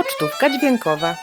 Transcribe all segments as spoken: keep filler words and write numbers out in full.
Pocztówka dźwiękowa.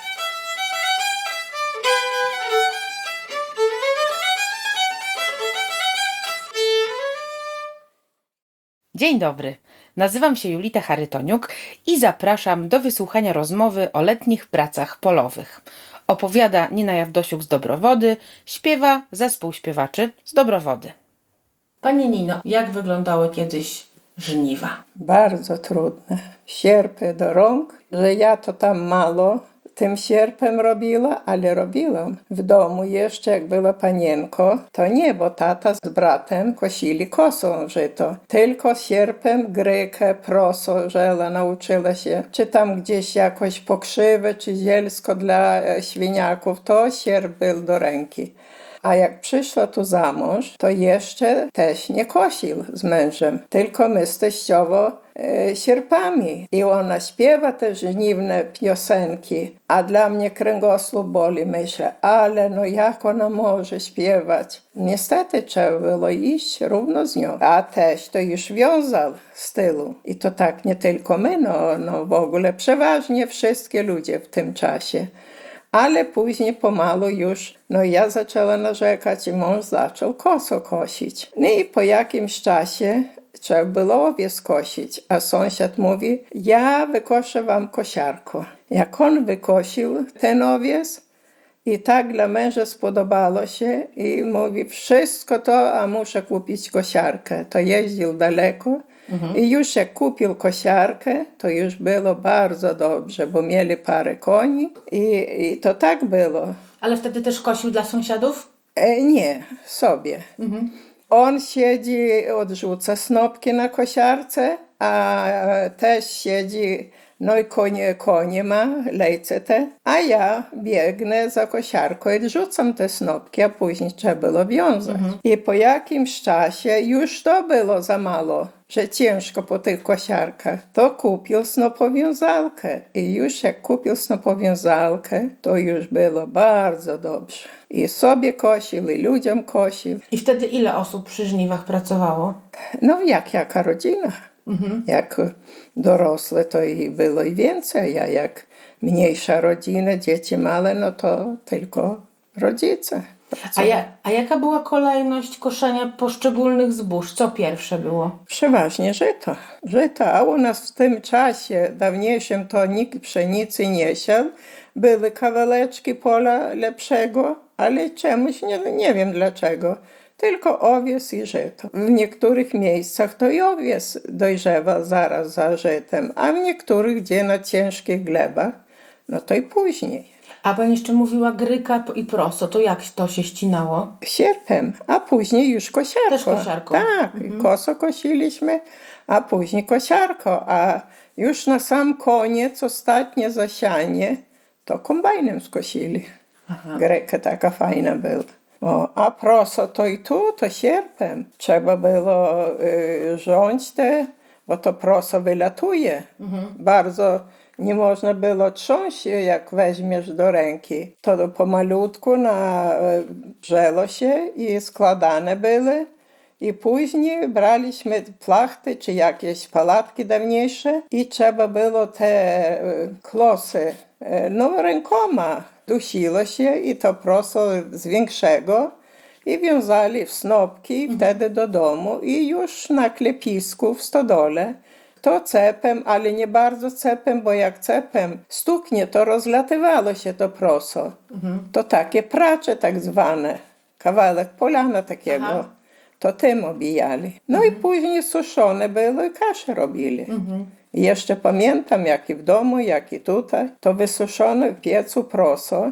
Dzień dobry, nazywam się Julita Charytoniuk i zapraszam do wysłuchania rozmowy o letnich pracach polowych. Opowiada Nina Jawdosiuk z Dobrowody, śpiewa zespół śpiewaczy z Dobrowody. Pani Nino, jak wyglądały kiedyś żniwa? Bardzo trudne. Sierpy do rąk, że ja to tam mało tym sierpem robiła, ale robiłam. W domu jeszcze, jak była panienko, to nie, bo tata z bratem kosili kosą żyto. Tylko sierpem grykę, proso, żela nauczyła się. Czy tam gdzieś jakoś pokrzywy, czy zielsko dla świniaków, to sierp był do ręki. A jak przyszła tu za mąż, to jeszcze też nie kosił z mężem, tylko my z teściową e, sierpami. I ona śpiewa te żniwne piosenki, a dla mnie kręgosłup boli. Myślę, ale no jak ona może śpiewać? Niestety trzeba było iść równo z nią. A też to już wiązał z tyłu. I to tak nie tylko my, no, no w ogóle przeważnie wszystkie ludzie w tym czasie. Ale później pomału już, no ja zaczęła narzekać i mąż zaczął koso kosić. No i po jakimś czasie trzeba było owiec kosić, a sąsiad mówi, ja wykoszę wam kosiarko. Jak on wykosił ten owiec i tak dla męża spodobało się i mówi, wszystko to, a muszę kupić kosiarkę. To jeździł daleko. Mhm. I już jak kupił kosiarkę, to już było bardzo dobrze, bo mieli parę koni i, i to tak było. Ale wtedy też kosił dla sąsiadów? E, nie, sobie. Mhm. On siedzi, odrzuca snopki na kosiarce, a też siedzi, no i konie, konie ma, lejce te, a ja biegnę za kosiarką i rzucam te snopki, a później trzeba było wiązać. Mhm. I po jakimś czasie już to było za mało, że ciężko po tych kosiarkach, to kupił snopowiązalkę. I już jak kupił snopowiązalkę, to już było bardzo dobrze. I sobie kosił, i ludziom kosił. I wtedy ile osób przy żniwach pracowało? No jak jaka rodzina. Mhm. Jak dorosłe to i było i więcej, a jak mniejsza rodzina, dzieci małe, no to tylko rodzice. A, ja, a jaka była kolejność koszenia poszczególnych zbóż? Co pierwsze było? Przeważnie żyto. Żyto, a u nas w tym czasie dawniejszym to nikt pszenicy nie siał. Były kawałeczki pola lepszego, ale czemuś nie, nie wiem dlaczego. Tylko owiec i żyto. W niektórych miejscach to i owiec dojrzewa zaraz za żytem, a w niektórych, gdzie na ciężkich glebach, no to i później. A pani jeszcze mówiła gryka i proso, to jak to się ścinało? Sierpem, a później już kosiarką. Też kosiarką? Tak, mhm. Koso kosiliśmy, a później kosiarką, a już na sam koniec, ostatnie zasianie, to kombajnem skosili. Aha. Gryka taka fajna była. O, a proso to i tu, to sierpem. Trzeba było y, rządź te, bo to proso wylatuje. Mhm. Bardzo nie można było trząść, jak weźmiesz do ręki. To pomalutku na brzelo się i składane były. I później braliśmy plachty czy jakieś palatki dawniejsze i trzeba było te klosy, no rękoma dusiło się i to proso z większego i wiązali w snopki mhm. wtedy do domu i już na klepisku w stodole to cepem, ale nie bardzo cepem, bo jak cepem stuknie, to rozlatywało się to proso. Mhm. To takie pracze tak zwane, kawałek polana takiego. Aha. To tym obijali. No mhm. i później suszone było i kaszę robili. Mhm. I jeszcze pamiętam, jak i w domu, jak i tutaj, to wysuszone w piecu proso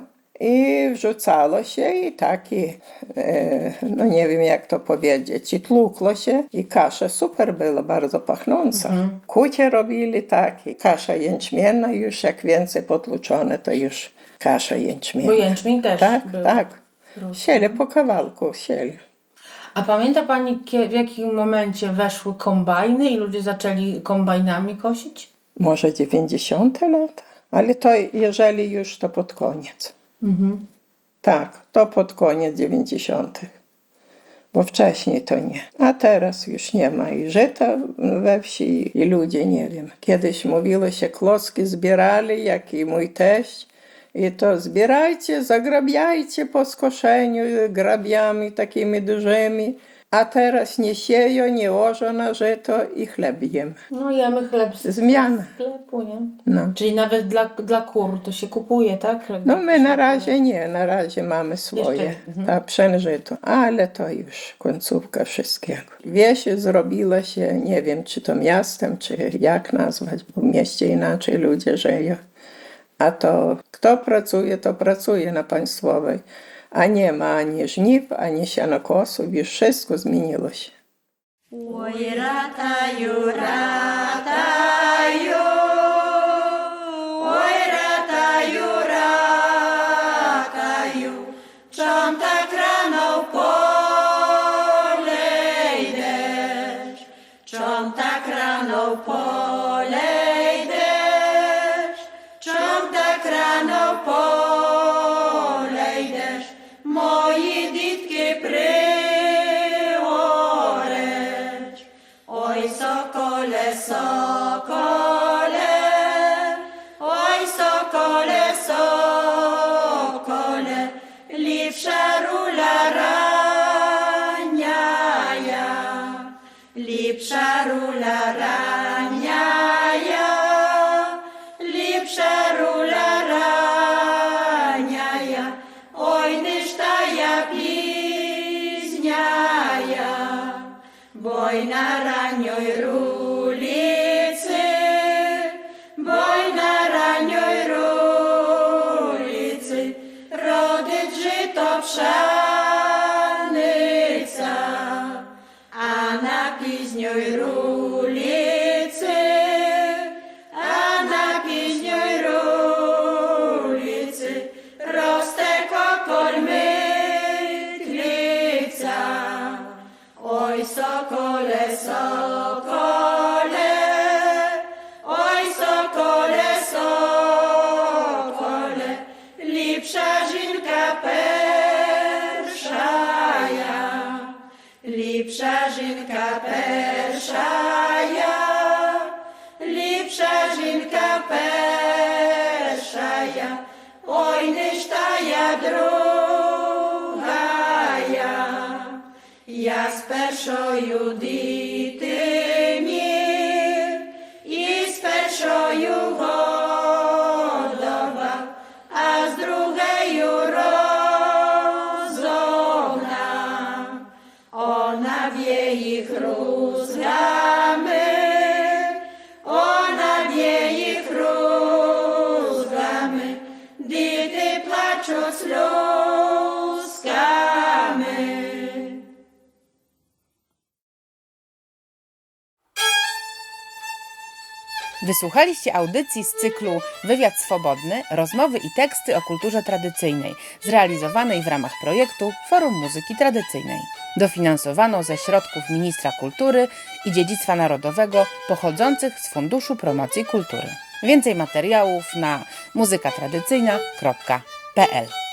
i wrzucało się i taki, e, no nie wiem jak to powiedzieć, i tłukło się i kasza super była, bardzo pachnąca. Mhm. Kucie robili takie, kasza jęczmienna już jak więcej potłuczone, to już kasza jęczmienna. Bo jęczmień też Tak, był. tak. Sieli po kawałku, sieli. A pamięta pani, w jakim momencie weszły kombajny i ludzie zaczęli kombajnami kosić? Może dziewięćdziesiąte lata, ale to jeżeli już, to pod koniec. Mhm. Tak, to pod koniec dziewięćdziesiątych. bo wcześniej to nie. A teraz już nie ma i żyta we wsi, i ludzie, nie wiem. Kiedyś mówiło się, klocki zbierali, jak i mój teść, i to zbierajcie, zagrabiajcie po skoszeniu grabiami takimi dużymi, a teraz nie sieją, nie łożą na żyto i chleb jem. No jemy chleb z Zmiana. sklepu, nie? No. Czyli nawet dla, dla kur to się kupuje, tak? Chleb No my na razie nie, na razie mamy swoje, Jeszcze, mhm. ta pszenżyto, ale to już końcówka wszystkiego. Wieś zrobiła się, nie wiem czy to miastem, czy jak nazwać, bo w mieście inaczej ludzie żyją. A to kto pracuje, to pracuje na państwowej, a nie ma ani żniw, ani sianokosów, już wszystko zmieniło się. Oj, rataju, rataju, oj, rataju, rataju, czom tak rano w pole idziesz, czom tak rano w pole idziesz, czom tak rano w pole idziesz, moje ditki przyłożesz. Oj, sokole, sokole, oj, sokole, sokole, lipsza rula raniaja, lipsza rula raniaja, lipsza rula raniaja, oj, nyż ta ja bliźniaja. Boj na ranioj rulicy, boj na ranioj rulicy, rodyć żyto pszanica, a na piźnioj rulicy, a na piźnioj rulicy, roste kokol mytlica. Oj, sokole, sokole, oj, sokole, sokole, lipsza żynka perszaja, lipsza żynka perszaja, lipsza żynka perszaja, oj, nyż ta ja drugaja. Ja z perszою dity mir i z perszою godowa, a z drugeju rozogna. Ona wie ich rózgamy, ona wie ich rózgamy, dity placzą sluzkami. Wysłuchaliście audycji z cyklu Wywiad Swobodny, rozmowy i teksty o kulturze tradycyjnej, zrealizowanej w ramach projektu Forum Muzyki Tradycyjnej. Dofinansowano ze środków Ministra Kultury i Dziedzictwa Narodowego pochodzących z Funduszu Promocji Kultury. Więcej materiałów na muzykatradycyjna kropka p l.